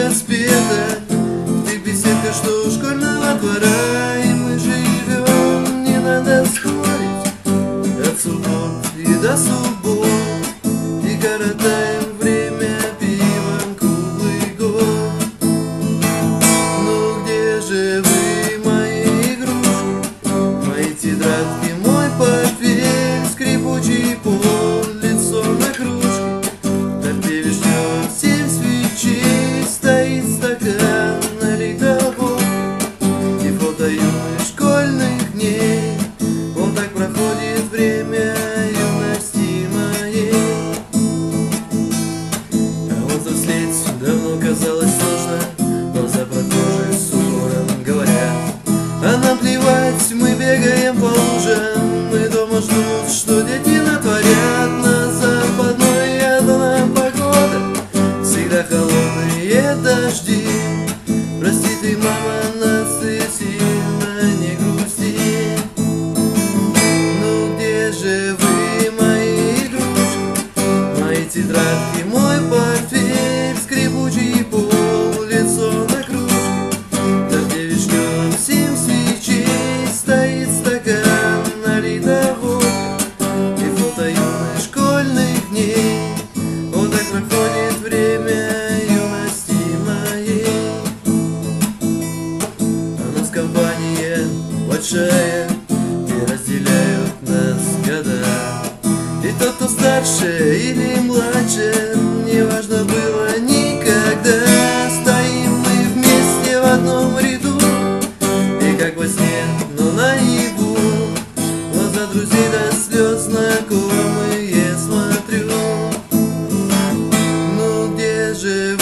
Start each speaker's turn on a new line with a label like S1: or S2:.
S1: распета, ты беседка, что у школьного двора. И мы живем, не надо спорить, от суббот и до суббот, и коротаем время пивом круглый год. Ну где же вы, мои игрушки, мои тетрадки, мой портфель, скрипучий пол, лицо на кружке, торпеве ждет 7 свечей, стоит стакан, налит до бока, и фото юных школьных дней. Вот так проходит время юности моей. А вот взрослеть давно казалось сложно, глаза прохожих с укором говорят: а нам плевать, мы бегаем по лужам, мы дома ждут, что дети натворят. На западной одна погода, всегда холодные дожди. Прости ты, мама, нас ты сильно не грусти. Ну где же вы, мои игрушки, мои тетрадки, мой портфель, скрипучий пол, лицо на кружке, торпеве ждем 7 свечей, стоит стакан, налита водка, и фото юных школьных дней. Вот так проходит время юности моей. А нас компания большая, и разделяют нас года. И тот, кто старше или младше, неважно было никогда. Стоим мы вместе в одном ряду, и как во сне, но наяву, глаза друзей до слез знакомые смотрю. Ну где же